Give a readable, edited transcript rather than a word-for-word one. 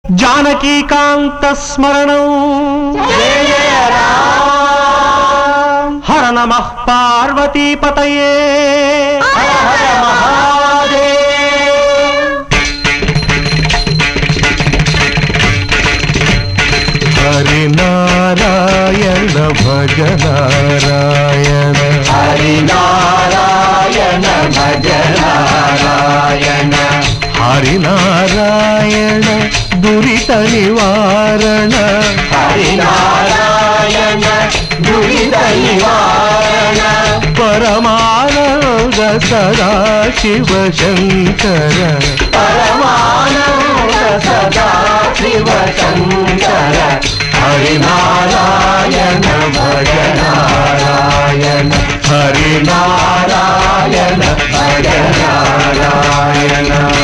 జానకీకాంత స్మరణం హర నమః పార్వతీపతయే హరినారాయణ భజ నారాయణ హరినారాయణ భజ నారాయణ హరినారాయణ దురిత నివారణ హరినారాయణ దురిత నివారణ పరమానంద సదా శివ శంకర పరమానంద సదా శివ శంకర హరినారాయణ భజ నారాయణ హరినారాయణ భజ నారాయణ